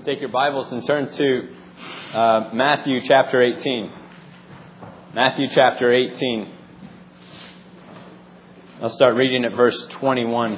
Take your Bibles and turn to Matthew chapter 18. Matthew chapter 18. I'll start reading at verse 21.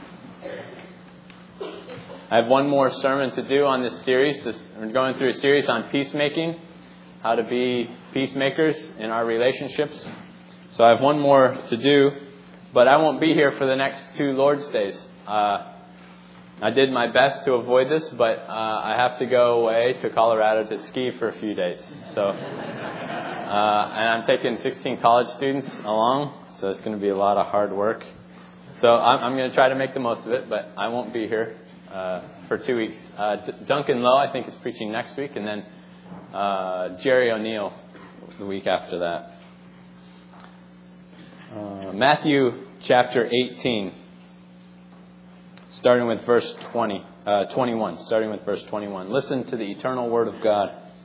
I have one more sermon to do on this series. We're going through a series on peacemaking, how to be peacemakers in our relationships. So I have one more to do, but I won't be here for the next 2 Lord's Days. I did my best to avoid this, but I have to go away to Colorado to ski for a few days. So, and I'm taking 16 college students along, so it's going to be a lot of hard work. So I'm going to try to make the most of it, but I won't be here for 2 weeks. Duncan Lowe, I think, is preaching next week, and then Jerry O'Neill the week after that. Matthew chapter 18. Starting with verse 21. Starting with verse 21. Listen to the eternal word of God.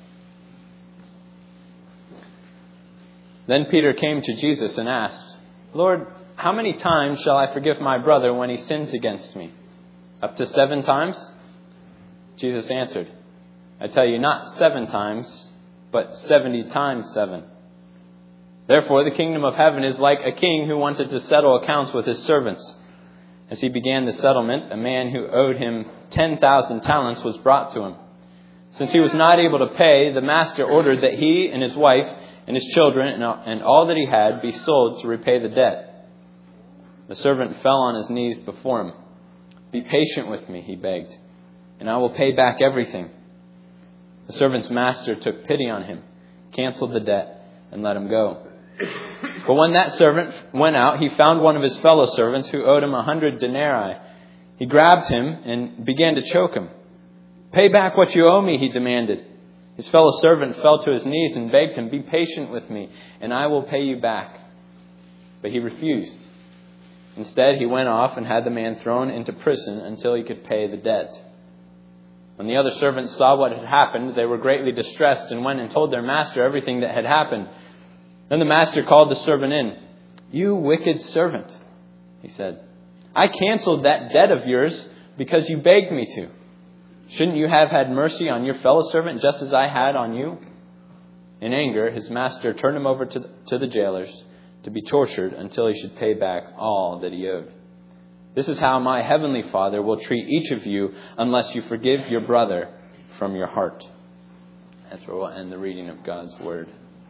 Then Peter came to Jesus and asked, "Lord, how many times shall I forgive my brother when he sins against me? Up to 7 times?" Jesus answered, "I tell you, not 7 times, but 70 times 7. Therefore, the kingdom of heaven is like a king who wanted to settle accounts with his servants. As he began the settlement, a man who owed him 10,000 talents was brought to him. Since he was not able to pay, the master ordered that he and his wife and his children and all that he had be sold to repay the debt. The servant fell on his knees before him. 'Be patient with me,' he begged, 'and I will pay back everything.' The servant's master took pity on him, canceled the debt, and let him go. But when that servant went out, he found one of his fellow servants who owed him 100 denarii. He grabbed him and began to choke him. 'Pay back what you owe me,' he demanded. His fellow servant fell to his knees and begged him, 'Be patient with me, and I will pay you back.' But he refused. Instead, he went off and had the man thrown into prison until he could pay the debt. When the other servants saw what had happened, they were greatly distressed and went and told their master everything that had happened. Then the master called the servant in. 'You wicked servant,' he said, 'I canceled that debt of yours because you begged me to. Shouldn't you have had mercy on your fellow servant just as I had on you?' In anger, his master turned him over to the jailers to be tortured until he should pay back all that he owed. This is how my heavenly Father will treat each of you unless you forgive your brother from your heart." That's where we'll end the reading of God's Word.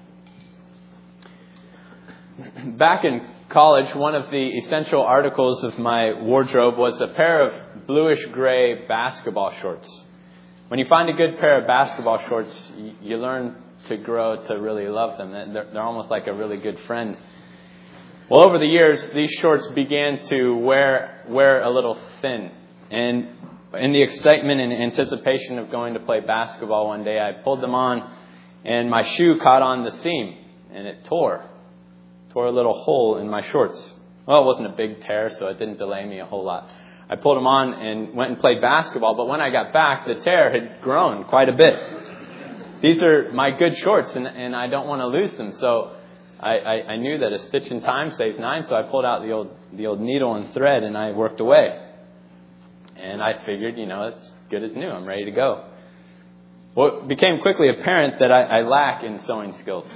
Back in college, one of the essential articles of my wardrobe was a pair of bluish-gray basketball shorts. When you find a good pair of basketball shorts, you learn to grow to really love them. They're almost like a really good friend. Well, over the years, these shorts began to wear a little thin. And in the excitement and anticipation of going to play basketball one day, I pulled them on, and my shoe caught on the seam, and it tore a little hole in my shorts. Well, it wasn't a big tear, so it didn't delay me a whole lot. I pulled them on and went and played basketball, but when I got back, the tear had grown quite a bit. These are my good shorts, and I don't want to lose them, so I knew that a stitch in time saves 9, so I pulled out the old needle and thread, and I worked away. And I figured, it's good as new. I'm ready to go. Well, it became quickly apparent that I lack in sewing skills.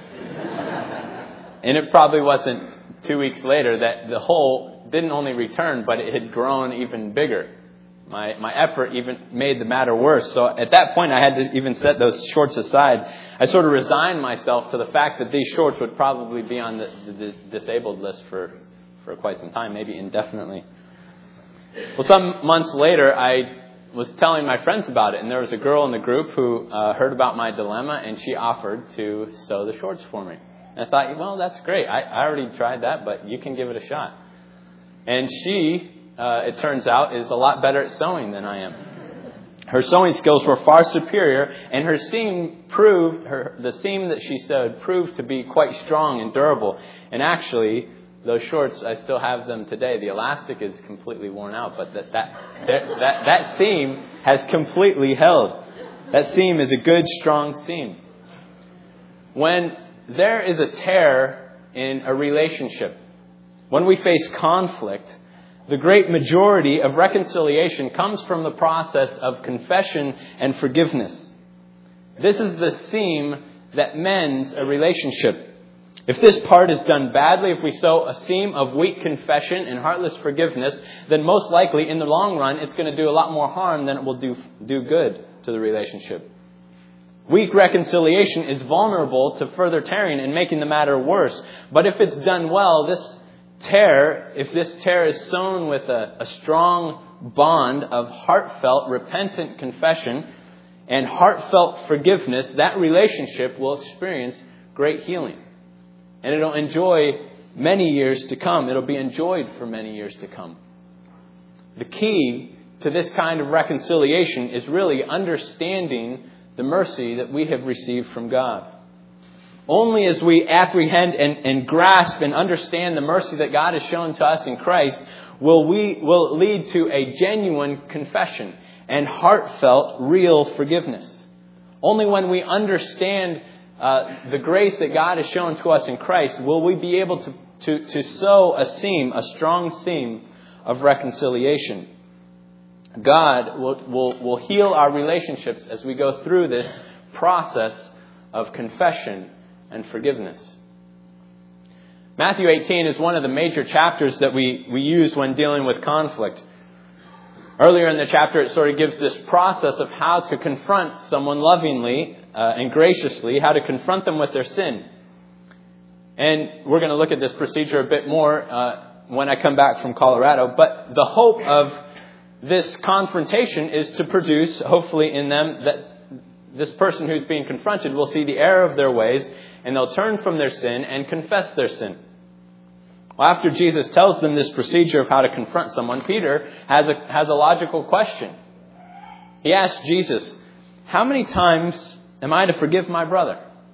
And it probably wasn't 2 weeks later that the hole didn't only return, but it had grown even bigger. My effort even made the matter worse. So at that point, I had to even set those shorts aside. I sort of resigned myself to the fact that these shorts would probably be on the disabled list for quite some time, maybe indefinitely. Well, some months later, I was telling my friends about it, and there was a girl in the group who heard about my dilemma, and she offered to sew the shorts for me. And I thought, well, that's great. I already tried that, but you can give it a shot. And she, it turns out, is a lot better at sewing than I am. Her sewing skills were far superior, and the seam that she sewed proved to be quite strong and durable. And actually, those shorts, I still have them today. The elastic is completely worn out, but that seam has completely held. That seam is a good, strong seam. When there is a tear in a relationship, when we face conflict, The great majority of reconciliation comes from the process of confession and forgiveness. This is the seam that mends a relationship. If this part is done badly, if we sow a seam of weak confession and heartless forgiveness, then most likely in the long run it's going to do a lot more harm than it will do good to the relationship. Weak reconciliation is vulnerable to further tearing and making the matter worse. But if it's done well, if this tear is sown with a strong bond of heartfelt, repentant confession and heartfelt forgiveness, that relationship will experience great healing. And it'll enjoy many years to come. It'll be enjoyed for many years to come. The key to this kind of reconciliation is really understanding the mercy that we have received from God. Only as we apprehend and grasp and understand the mercy that God has shown to us in Christ will it lead to a genuine confession and heartfelt, real forgiveness. Only when we understand the grace that God has shown to us in Christ will we be able to sow a strong seam of reconciliation. God will heal our relationships as we go through this process of confession and forgiveness. Matthew 18 is one of the major chapters that we use when dealing with conflict. Earlier in the chapter, it sort of gives this process of how to confront someone lovingly and graciously, how to confront them with their sin. And we're going to look at this procedure a bit more when I come back from Colorado. But the hope of this confrontation is to produce, hopefully in them, that this person who's being confronted will see the error of their ways and they'll turn from their sin and confess their sin. Well, after Jesus tells them this procedure of how to confront someone, Peter has a logical question. He asks Jesus, how many times am I to forgive my brother?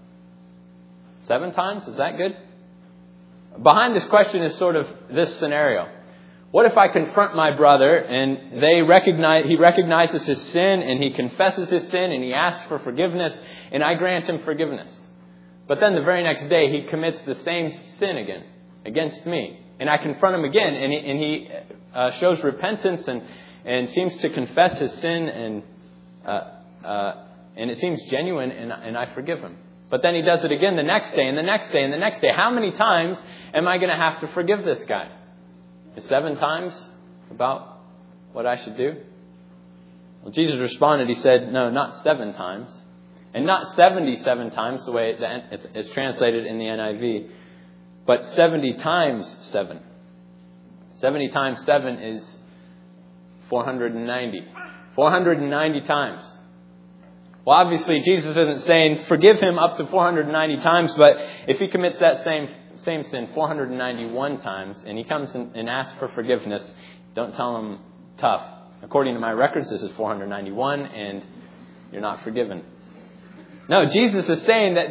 7 times? Is that good? Behind this question is sort of this scenario. What if I confront my brother and he recognizes his sin and he confesses his sin and he asks for forgiveness and I grant him forgiveness? But then the very next day he commits the same sin again against me. And I confront him again and he shows repentance and seems to confess his sin and it seems genuine and I forgive him. But then he does it again the next day and the next day and the next day. How many times am I going to have to forgive this guy? Is 7 times about what I should do? Well, Jesus responded, he said, no, not 7 times. And not 77 times, the way it's translated in the NIV. But 70 times 7. 70 times 7 is 490. 490 times. Well, obviously, Jesus isn't saying forgive him up to 490 times, but if he commits that same sin 491 times and he comes and asks for forgiveness, don't tell him tough. According to my records, this is 491 and you're not forgiven. No, Jesus is saying that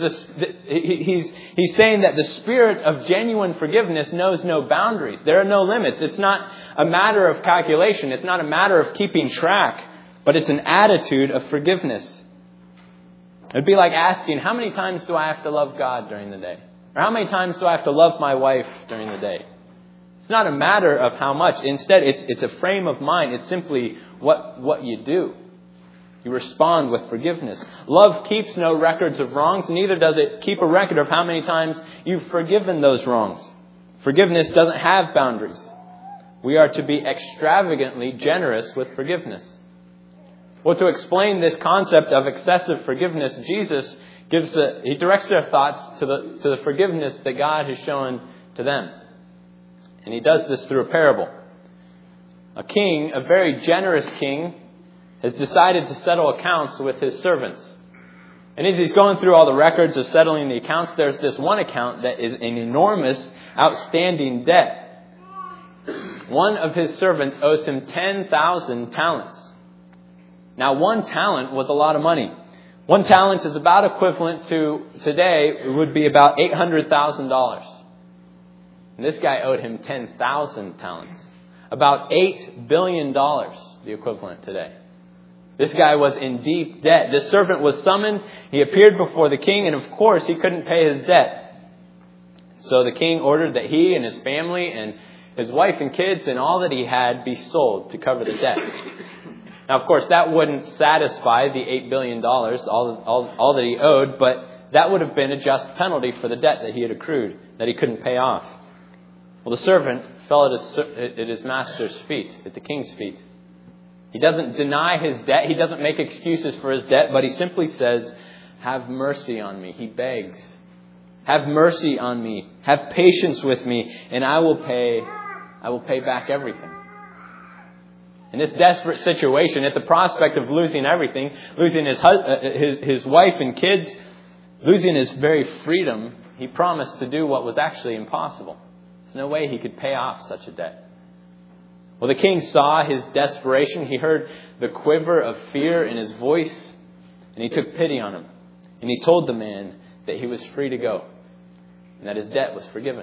he's saying that the spirit of genuine forgiveness knows no boundaries. There are no limits. It's not a matter of calculation. It's not a matter of keeping track, but it's an attitude of forgiveness. It'd be like asking, how many times do I have to love God during the day? Or how many times do I have to love my wife during the day? It's not a matter of how much. Instead, it's a frame of mind. It's simply what you do. You respond with forgiveness. Love keeps no records of wrongs, neither does it keep a record of how many times you've forgiven those wrongs. Forgiveness doesn't have boundaries. We are to be extravagantly generous with forgiveness. Well, to explain this concept of excessive forgiveness, Jesus he directs their thoughts to the forgiveness that God has shown to them. And he does this through a parable. A king, a very generous king, has decided to settle accounts with his servants. And as he's going through all the records of settling the accounts, there's this one account that is an enormous, outstanding debt. One of his servants owes him 10,000 talents. Now, 1 talent was a lot of money. 1 talent is about equivalent to, today, it would be about $800,000. And this guy owed him 10,000 talents. About $8 billion, the equivalent today. This guy was in deep debt. This servant was summoned. He appeared before the king, and of course, he couldn't pay his debt. So the king ordered that he and his family and his wife and kids and all that he had be sold to cover the debt. Now, of course, that wouldn't satisfy the $8 billion, all that he owed, but that would have been a just penalty for the debt that he had accrued, that he couldn't pay off. Well, the servant fell at his master's feet, at the king's feet. He doesn't deny his debt. He doesn't make excuses for his debt, but he simply says, "Have mercy on me." He begs. "Have mercy on me. Have patience with me, and I will pay back everything." In this desperate situation, at the prospect of losing everything, losing his wife and kids, losing his very freedom, he promised to do what was actually impossible. There's no way he could pay off such a debt. Well, the king saw his desperation. He heard the quiver of fear in his voice, and he took pity on him. And he told the man that he was free to go and that his debt was forgiven.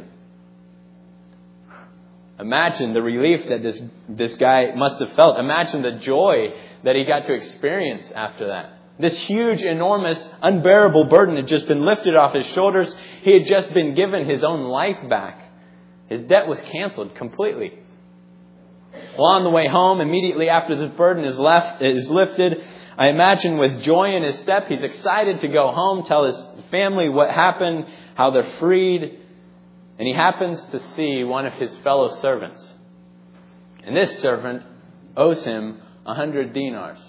Imagine the relief that this guy must have felt. Imagine the joy that he got to experience after that. This huge, enormous, unbearable burden had just been lifted off his shoulders. He had just been given his own life back. His debt was canceled completely. Well, on the way home, immediately after the burden is lifted, I imagine with joy in his step, he's excited to go home, tell his family what happened, how they're freed. And he happens to see one of his fellow servants. And this servant owes him 100 dinars.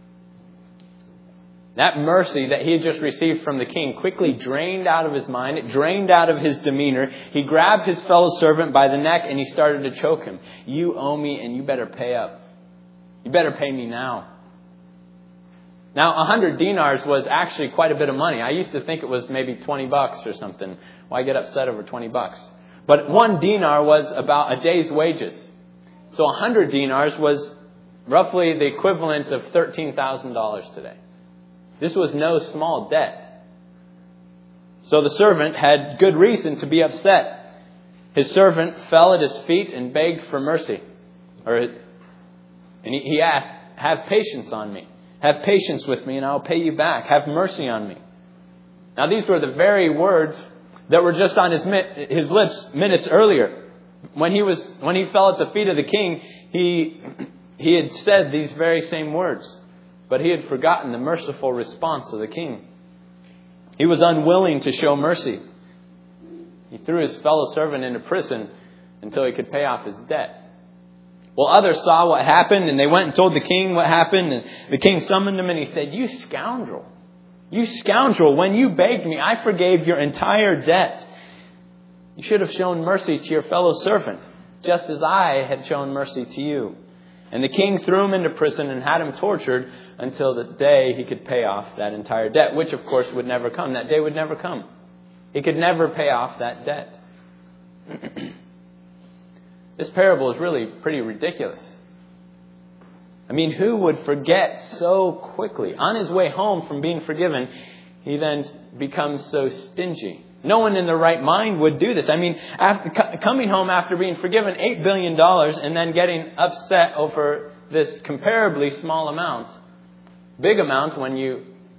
That mercy that he had just received from the king quickly drained out of his mind. It drained out of his demeanor. He grabbed his fellow servant by the neck and he started to choke him. "You owe me and you better pay up. You better pay me now." Now, 100 dinars was actually quite a bit of money. I used to think it was maybe $20 or something. Why get upset over $20? But 1 dinar was about a day's wages. So 100 dinars was roughly the equivalent of $13,000 today. This was no small debt. So the servant had good reason to be upset. His servant fell at his feet and begged for mercy. And he asked, "Have patience on me. Have patience with me and I'll pay you back. Have mercy on me." Now these were the very words that were just on his lips minutes earlier. When he fell at the feet of the king, he had said these very same words. But he had forgotten the merciful response of the king. He was unwilling to show mercy. He threw his fellow servant into prison until he could pay off his debt. Well, others saw what happened and they went and told the king what happened. And the king summoned him and he said, "You scoundrel. You scoundrel, when you begged me, I forgave your entire debt. You should have shown mercy to your fellow servant, just as I had shown mercy to you." And the king threw him into prison and had him tortured until the day he could pay off that entire debt, which of course would never come. That day would never come. He could never pay off that debt. This parable is really pretty ridiculous. I mean, who would forget so quickly? On his way home from being forgiven, he then becomes so stingy. No one in their right mind would do this. I mean, coming home after being forgiven $8 billion and then getting upset over this comparably small amount. Big amount when you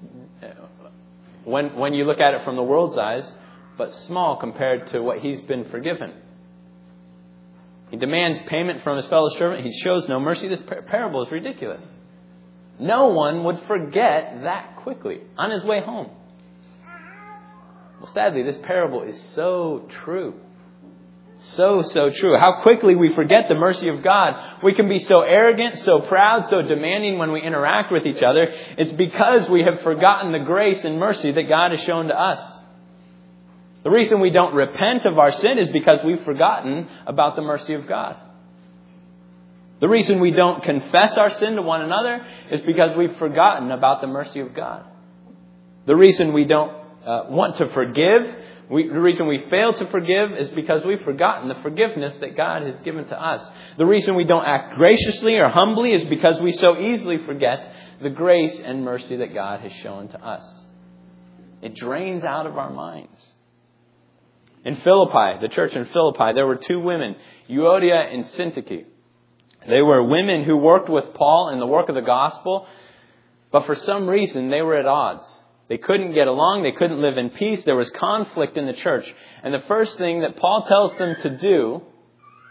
look at it from the world's eyes, but small compared to what he's been forgiven. He demands payment from his fellow servant. He shows no mercy. This parable is ridiculous. No one would forget that quickly on his way home. Well, sadly, this parable is so true. So true. How quickly we forget the mercy of God. We can be so arrogant, so proud, so demanding when we interact with each other. It's because we have forgotten the grace and mercy that God has shown to us. The reason we don't repent of our sin is because we've forgotten about the mercy of God. The reason we don't confess our sin to one another is because we've forgotten about the mercy of God. The reason we don't want to forgive, the reason we fail to forgive is because we've forgotten the forgiveness that God has given to us. The reason we don't act graciously or humbly is because we so easily forget the grace and mercy that God has shown to us. It drains out of our minds. In Philippi, the church in Philippi, there were 2 women, Euodia and Syntyche. They were women who worked with Paul in the work of the gospel, but for some reason they were at odds. They couldn't get along. They couldn't live in peace. There was conflict in the church. And the first thing that Paul tells them to do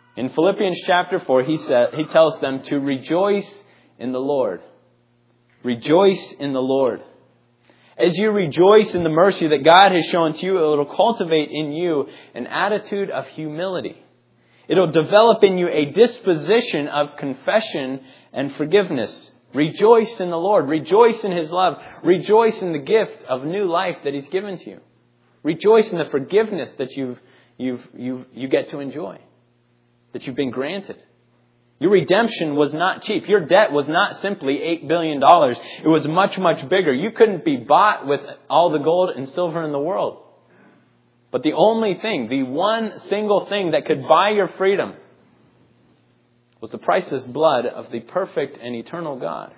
In Philippians chapter 4, he tells them to rejoice in the Lord. Rejoice in the Lord. As you rejoice in the mercy that God has shown to you, it will cultivate in you an attitude of humility. It will develop in you a disposition of confession and forgiveness. Rejoice in the Lord. Rejoice in His love. Rejoice in the gift of new life that He's given to you. Rejoice in the forgiveness that you get to enjoy, that you've been granted. Your redemption was not cheap. Your debt was not simply $8 billion. It was much, much bigger. You couldn't be bought with all the gold and silver in the world. But the only thing, the one single thing that could buy your freedom was the priceless blood of the perfect and eternal God.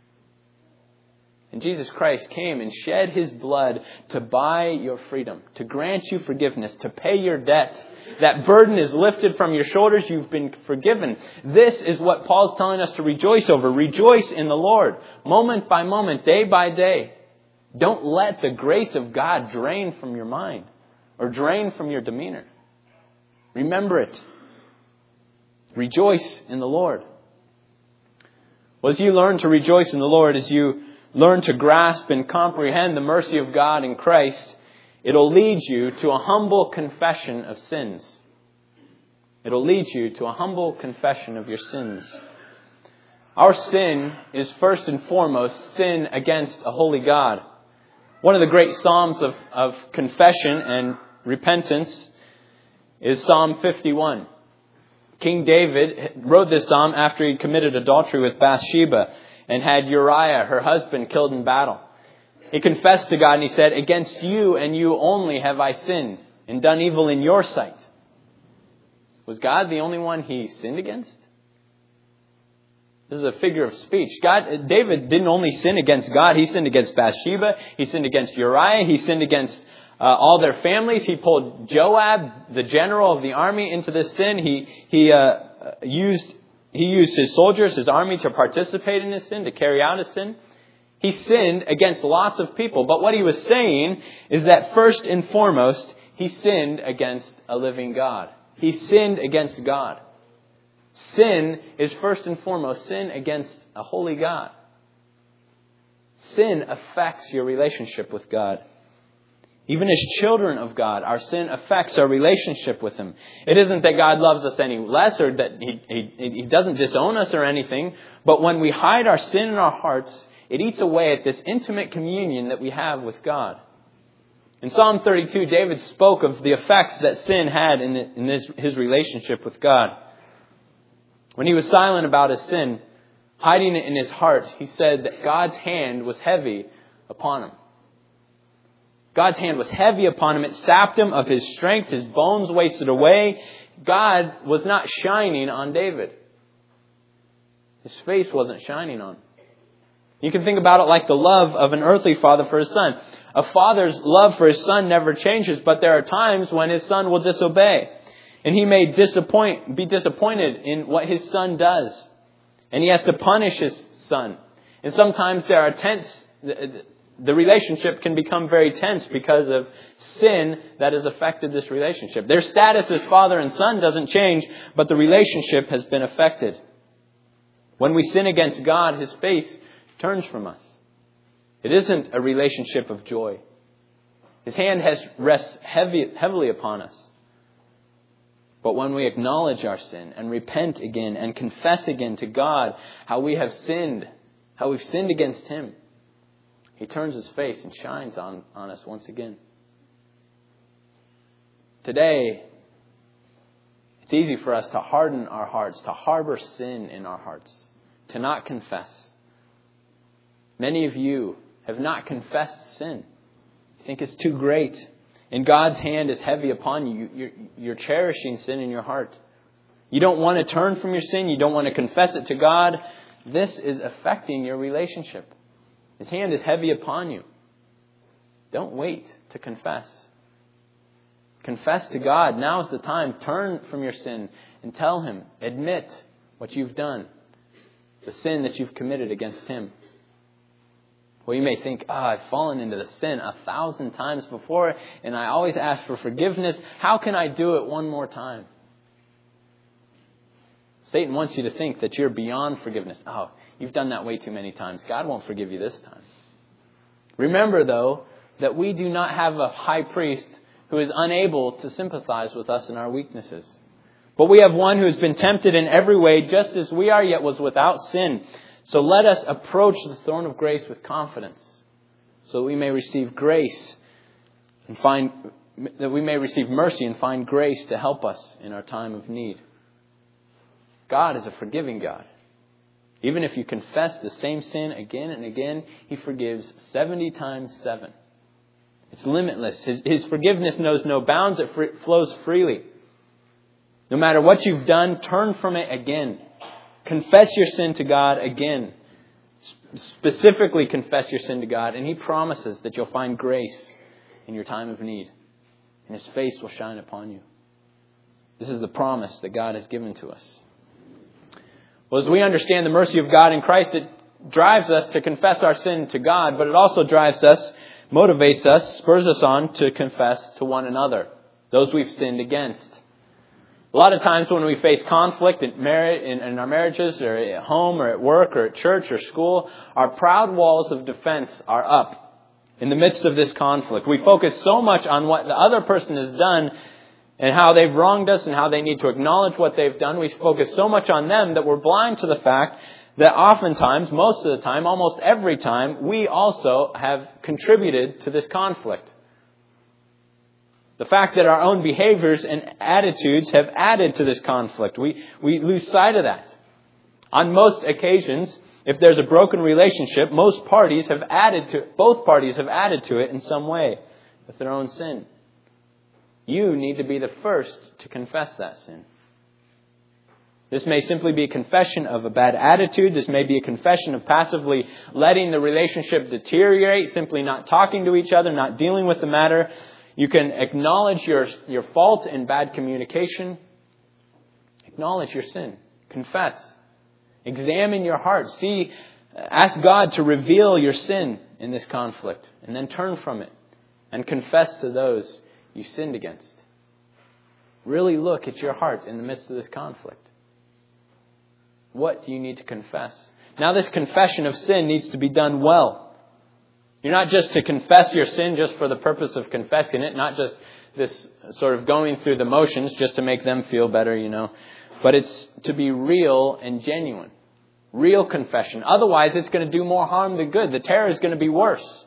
And Jesus Christ came and shed His blood to buy your freedom, to grant you forgiveness, to pay your debt. That burden is lifted from your shoulders. You've been forgiven. This is what Paul's telling us to rejoice over. Rejoice in the Lord, moment by moment, day by day. Don't let the grace of God drain from your mind or drain from your demeanor. Remember it. Rejoice in the Lord. Well, as you learn to rejoice in the Lord, as you learn to grasp and comprehend the mercy of God in Christ, it'll lead you to a humble confession of sins. It'll lead you to a humble confession of your sins. Our sin is first and foremost sin against a holy God. One of the great psalms of confession and repentance is Psalm 51. King David wrote this psalm after he committed adultery with Bathsheba and had Uriah, her husband, killed in battle. He confessed to God and he said, "Against you and you only have I sinned and done evil in your sight." Was God the only one he sinned against? This is a figure of speech. David didn't only sin against God. He sinned against Bathsheba. He sinned against Uriah. He sinned against all their families. He pulled Joab, the general of the army, into this sin. He used his soldiers, his army, to participate in his sin, to carry out his sin. He sinned against lots of people. But what he was saying is that first and foremost, he sinned against a living God. He sinned against God. Sin is first and foremost sin against a holy God. Sin affects your relationship with God. Even as children of God, our sin affects our relationship with Him. It isn't that God loves us any less or that He doesn't disown us or anything. But when we hide our sin in our hearts, it eats away at this intimate communion that we have with God. In Psalm 32, David spoke of the effects that sin had in his relationship with God. When he was silent about his sin, hiding it in his heart, he said that God's hand was heavy upon him. God's hand was heavy upon him. It sapped him of his strength. His bones wasted away. God was not shining on David. His face wasn't shining on him. You can think about it like the love of an earthly father for his son. A father's love for his son never changes, but there are times when his son will disobey. And he may be disappointed in what his son does. And he has to punish his son. And sometimes there are the relationship can become very tense because of sin that has affected this relationship. Their status as father and son doesn't change, but the relationship has been affected. When we sin against God, His face turns from us. It isn't a relationship of joy. His hand rests heavily upon us. But when we acknowledge our sin and repent again and confess again to God how we have sinned, how we've sinned against Him, He turns His face and shines on us once again. Today, it's easy for us to harden our hearts, to harbor sin in our hearts, to not confess. Many of you have not confessed sin. You think it's too great. And God's hand is heavy upon you. You're cherishing sin in your heart. You don't want to turn from your sin. You don't want to confess it to God. This is affecting your relationship. His hand is heavy upon you. Don't wait to confess. Confess to God. Now's the time. Turn from your sin and tell Him. Admit what you've done. The sin that you've committed against Him. Well, you may think, I've fallen into the sin 1,000 times before, and I always ask for forgiveness. How can I do it one more time? Satan wants you to think that you're beyond forgiveness. Oh, you've done that way too many times. God won't forgive you this time. Remember, though, that we do not have a high priest who is unable to sympathize with us in our weaknesses. But we have one who has been tempted in every way, just as we are, yet was without sin. So let us approach the throne of grace with confidence, so that we may receive grace and receive mercy and find grace to help us in our time of need. God is a forgiving God. Even if you confess the same sin again and again, He forgives 70 times 7. It's limitless. His forgiveness knows no bounds. It flows freely. No matter what you've done, turn from it again. Confess your sin to God again. Specifically confess your sin to God. And He promises that you'll find grace in your time of need. And His face will shine upon you. This is the promise that God has given to us. Well, as we understand the mercy of God in Christ, it drives us to confess our sin to God, but it also drives us, motivates us, spurs us on to confess to one another, those we've sinned against. A lot of times when we face conflict in our marriages, or at home, or at work, or at church, or school, our proud walls of defense are up in the midst of this conflict. We focus so much on what the other person has done and how they've wronged us and how they need to acknowledge what they've done. We focus so much on them that we're blind to the fact that oftentimes, most of the time, almost every time, we also have contributed to this conflict. The fact that our own behaviors and attitudes have added to this conflict. We lose sight of that. On most occasions, if there's a broken relationship, both parties have added to it in some way with their own sin. You need to be the first to confess that sin. This may simply be a confession of a bad attitude. This may be a confession of passively letting the relationship deteriorate, simply not talking to each other, not dealing with the matter. You can acknowledge your fault in bad communication. Acknowledge your sin. Confess. Examine your heart. Ask God to reveal your sin in this conflict, and then turn from it and confess to those you sinned against. Really look at your heart in the midst of this conflict. What do you need to confess? Now, this confession of sin needs to be done well. You're not just to confess your sin just for the purpose of confessing it, not just this sort of going through the motions just to make them feel better, But it's to be real and genuine. Real confession. Otherwise, it's going to do more harm than good. The terror is going to be worse.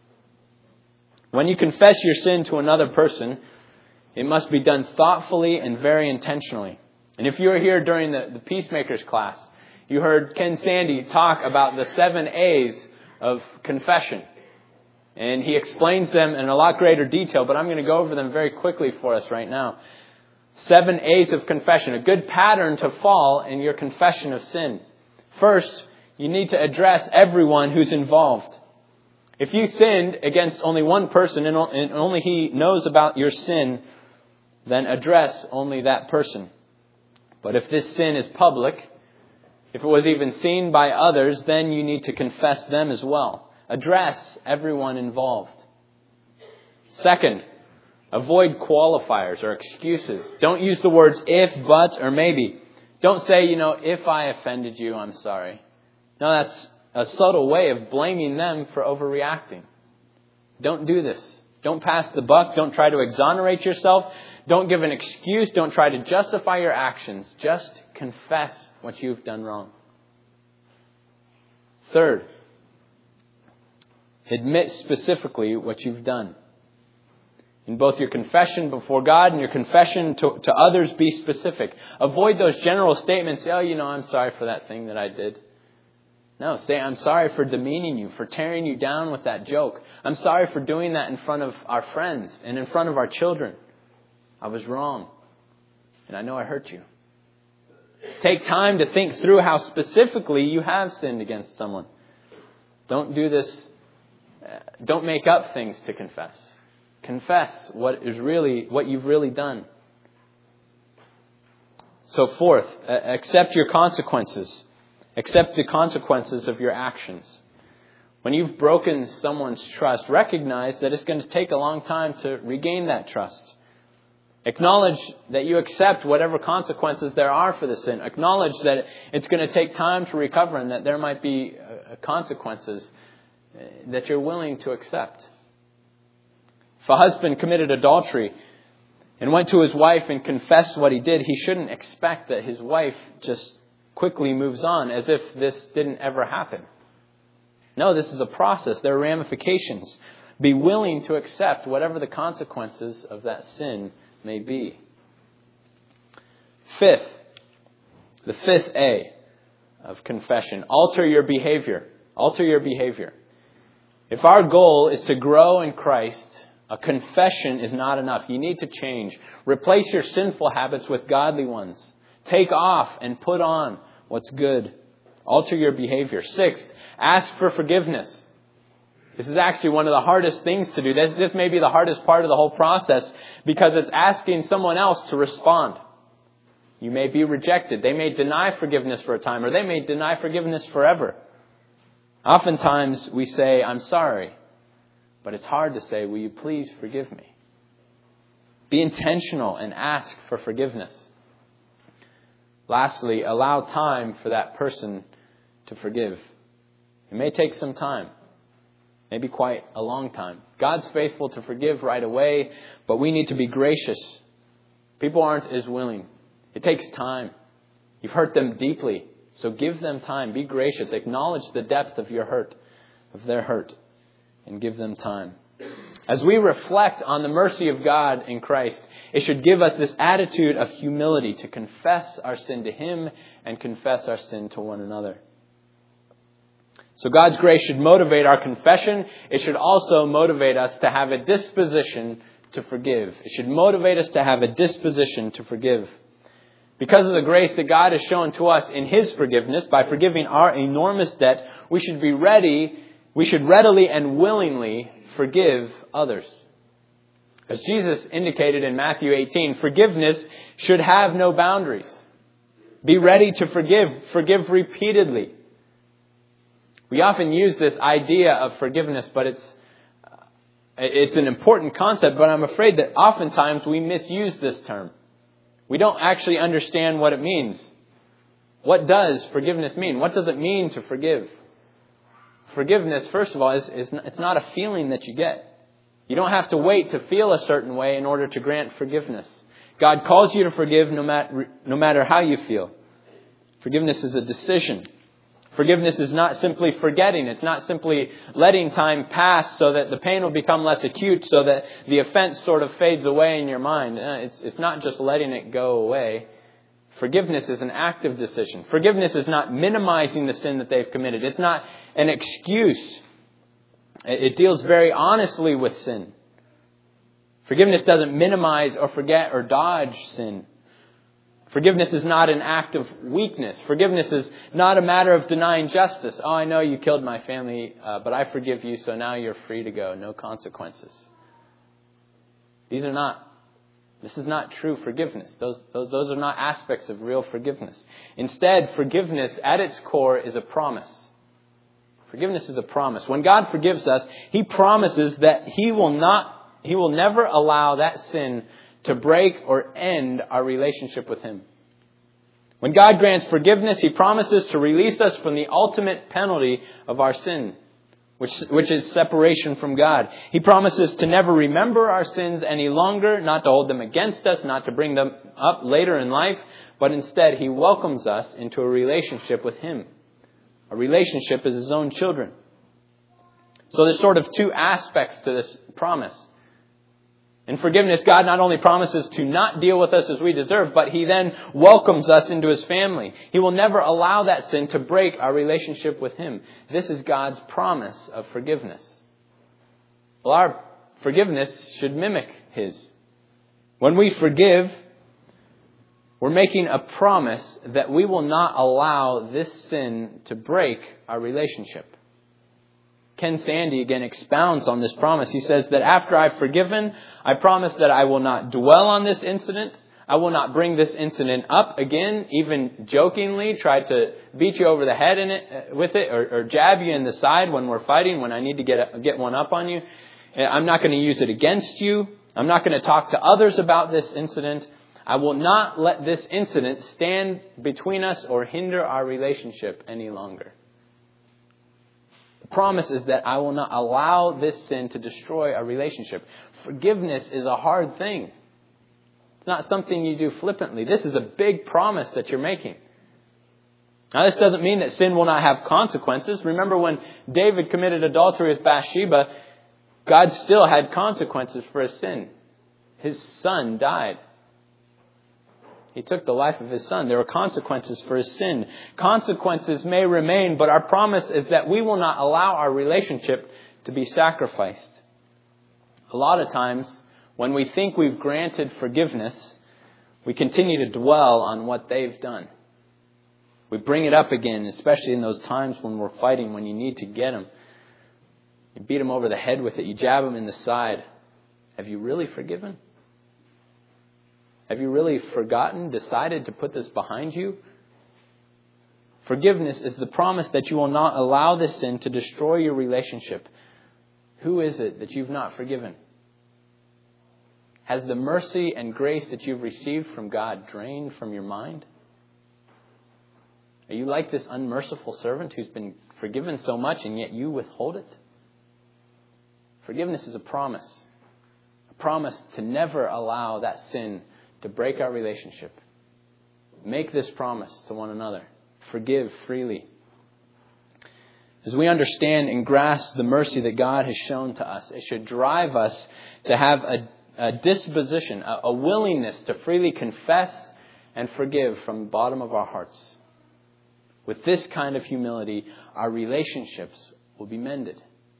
When you confess your sin to another person, it must be done thoughtfully and very intentionally. And if you were here during the Peacemakers class, you heard Ken Sandy talk about the 7 A's of confession. And he explains them in a lot greater detail, but I'm going to go over them very quickly for us right now. 7 A's of confession, a good pattern to fall in your confession of sin. First, you need to address everyone who's involved. If you sinned against only one person and only he knows about your sin, then address only that person. But if this sin is public, if it was even seen by others, then you need to confess them as well. Address everyone involved. Second, avoid qualifiers or excuses. Don't use the words if, but, or maybe. Don't say, if I offended you, I'm sorry. No, that's a subtle way of blaming them for overreacting. Don't do this. Don't pass the buck. Don't try to exonerate yourself. Don't give an excuse. Don't try to justify your actions. Just confess what you've done wrong. Third, admit specifically what you've done. In both your confession before God and your confession to others, be specific. Avoid those general statements. I'm sorry for that thing that I did. No, say, I'm sorry for demeaning you, for tearing you down with that joke. I'm sorry for doing that in front of our friends and in front of our children. I was wrong. And I know I hurt you. Take time to think through how specifically you have sinned against someone. Don't do this. Don't make up things to confess. Confess what you've really done. So fourth, accept your consequences. Accept the consequences of your actions. When you've broken someone's trust, recognize that it's going to take a long time to regain that trust. Acknowledge that you accept whatever consequences there are for the sin. Acknowledge that it's going to take time to recover and that there might be consequences that you're willing to accept. If a husband committed adultery and went to his wife and confessed what he did, he shouldn't expect that his wife just quickly moves on as if this didn't ever happen. No, this is a process. There are ramifications. Be willing to accept whatever the consequences of that sin may be. Fifth, the fifth A of confession, alter your behavior. Alter your behavior. If our goal is to grow in Christ, a confession is not enough. You need to change. Replace your sinful habits with godly ones. Take off and put on what's good. Alter your behavior. Sixth, ask for forgiveness. This is actually one of the hardest things to do. This may be the hardest part of the whole process because it's asking someone else to respond. You may be rejected. They may deny forgiveness for a time, or they may deny forgiveness forever. Oftentimes we say, I'm sorry, but it's hard to say, will you please forgive me? Be intentional and ask for forgiveness. Lastly, allow time for that person to forgive. It may take some time. Maybe quite a long time. God's faithful to forgive right away, but we need to be gracious. People aren't as willing. It takes time. You've hurt them deeply, so give them time. Be gracious. Acknowledge the depth of your hurt, of their hurt, and give them time. As we reflect on the mercy of God in Christ, it should give us this attitude of humility to confess our sin to Him and confess our sin to one another. So God's grace should motivate our confession. It should also motivate us to have a disposition to forgive. It should motivate us to have a disposition to forgive. Because of the grace that God has shown to us in His forgiveness, by forgiving our enormous debt, we should readily and willingly forgive others. As Jesus indicated in Matthew 18, forgiveness should have no boundaries. Be ready to forgive. Forgive repeatedly. We often use this idea of forgiveness, but it's an important concept, but I'm afraid that oftentimes we misuse this term. We don't actually understand what it means. What does forgiveness mean? What does it mean to forgive? Forgiveness, first of all, it's not a feeling that you get. You don't have to wait to feel a certain way in order to grant forgiveness. God calls you to forgive no matter how you feel. Forgiveness is a decision. Forgiveness is not simply forgetting. It's not simply letting time pass so that the pain will become less acute, so that the offense sort of fades away in your mind. It's not just letting it go away. Forgiveness is an active decision. Forgiveness is not minimizing the sin that they've committed. It's not an excuse. It deals very honestly with sin. Forgiveness doesn't minimize or forget or dodge sin. Forgiveness is not an act of weakness. Forgiveness is not a matter of denying justice. Oh, I know you killed my family, but I forgive you, so now you're free to go. No consequences. This is not true forgiveness. Those are not aspects of real forgiveness. Instead, forgiveness at its core is a promise. Forgiveness is a promise. When God forgives us, He promises that He will never allow that sin to break or end our relationship with Him. When God grants forgiveness, He promises to release us from the ultimate penalty of our sin, which is separation from God. He promises to never remember our sins any longer, not to hold them against us, not to bring them up later in life, but instead He welcomes us into a relationship with Him, a relationship as His own children. So there's sort of two aspects to this promise. In forgiveness, God not only promises to not deal with us as we deserve, but He then welcomes us into His family. He will never allow that sin to break our relationship with Him. This is God's promise of forgiveness. Well, our forgiveness should mimic His. When we forgive, we're making a promise that we will not allow this sin to break our relationship. Ken Sande again expounds on this promise. He says that after I've forgiven, I promise that I will not dwell on this incident. I will not bring this incident up again, even jokingly try to beat you over the head with it or jab you in the side when we're fighting, when I need to get one up on you. I'm not going to use it against you. I'm not going to talk to others about this incident. I will not let this incident stand between us or hinder our relationship any longer. The promise is that I will not allow this sin to destroy our relationship. Forgiveness is a hard thing. It's not something you do flippantly. This is a big promise that you're making. Now, this doesn't mean that sin will not have consequences. Remember when David committed adultery with Bathsheba, God still had consequences for his sin. His son died. He took the life of his son. There were consequences for his sin. Consequences may remain, but our promise is that we will not allow our relationship to be sacrificed. A lot of times, when we think we've granted forgiveness, we continue to dwell on what they've done. We bring it up again, especially in those times when we're fighting, when you need to get them. You beat them over the head with it. You jab them in the side. Have you really forgiven? Have you really forgotten, decided to put this behind you? Forgiveness is the promise that you will not allow this sin to destroy your relationship. Who is it that you've not forgiven? Has the mercy and grace that you've received from God drained from your mind? Are you like this unmerciful servant who's been forgiven so much and yet you withhold it? Forgiveness is a promise to never allow that sin to break our relationship. Make this promise to one another. Forgive freely. As we understand and grasp the mercy that God has shown to us, it should drive us to have a disposition, a willingness to freely confess and forgive from the bottom of our hearts. With this kind of humility, our relationships will be mended.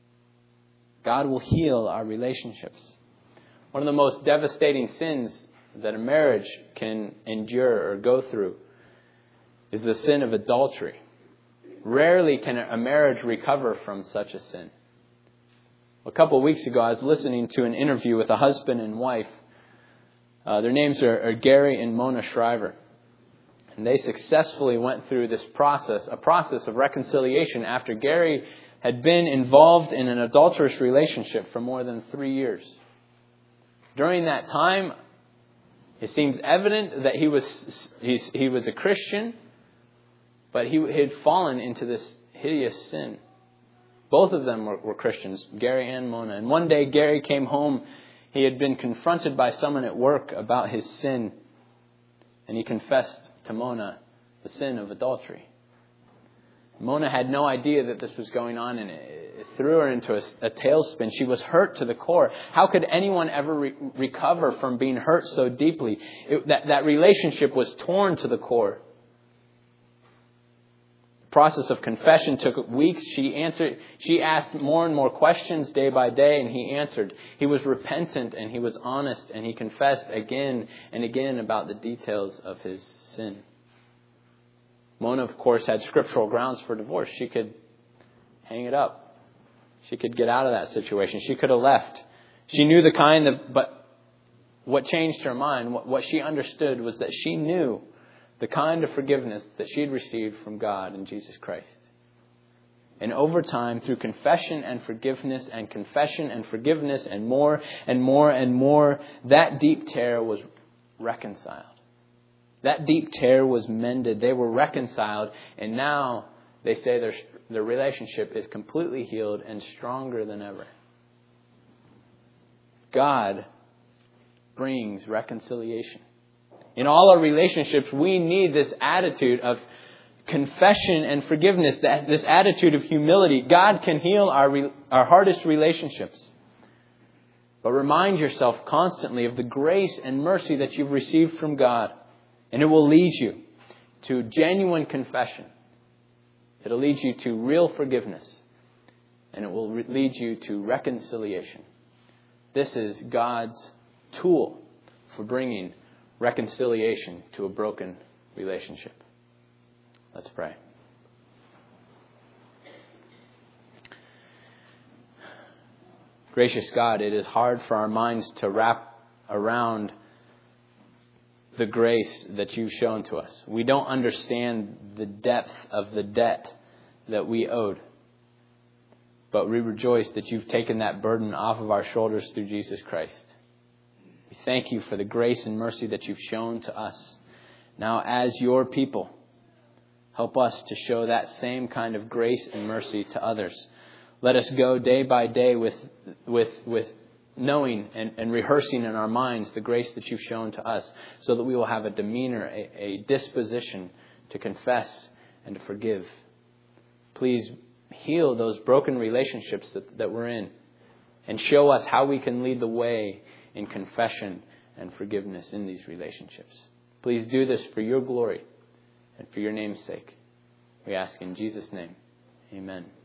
God will heal our relationships. One of the most devastating sins that a marriage can endure or go through is the sin of adultery. Rarely can a marriage recover from such a sin. A couple of weeks ago, I was listening to an interview with a husband and wife. Their names are Gary and Mona Shriver. And they successfully went through this process, a process of reconciliation after Gary had been involved in an adulterous relationship for more than 3 years. During that time, it seems evident that he was a Christian, but he had fallen into this hideous sin. Both of them were Christians, Gary and Mona. And one day Gary came home. He had been confronted by someone at work about his sin. And he confessed to Mona the sin of adultery. Mona had no idea that this was going on, and it threw her into a tailspin. She was hurt to the core. How could anyone ever recover from being hurt so deeply? That relationship was torn to the core. The process of confession took weeks. She asked more and more questions day by day, and he answered. He was repentant and he was honest, and he confessed again and again about the details of his sin. Mona, of course, had scriptural grounds for divorce. She could hang it up. She could get out of that situation. She could have left. She knew but what changed her mind, what she understood was that she knew the kind of forgiveness that she had received from God in Jesus Christ. And over time, through confession and forgiveness and confession and forgiveness and more and more and more, that deep tear was reconciled. That deep tear was mended. They were reconciled. And now they say their relationship is completely healed and stronger than ever. God brings reconciliation. In all our relationships, we need this attitude of confession and forgiveness, this attitude of humility. God can heal our hardest relationships. But remind yourself constantly of the grace and mercy that you've received from God. And it will lead you to genuine confession. It'll lead you to real forgiveness. And it will lead you to reconciliation. This is God's tool for bringing reconciliation to a broken relationship. Let's pray. Gracious God, it is hard for our minds to wrap around the grace that you've shown to us. We don't understand the depth of the debt that we owed. But we rejoice that you've taken that burden off of our shoulders through Jesus Christ. We thank you for the grace and mercy that you've shown to us. Now, as your people, help us to show that same kind of grace and mercy to others. Let us go day by day with knowing and rehearsing in our minds the grace that you've shown to us, so that we will have a demeanor, a disposition to confess and to forgive. Please heal those broken relationships that we're in, and show us how we can lead the way in confession and forgiveness in these relationships. Please do this for your glory and for your name's sake. We ask in Jesus' name. Amen.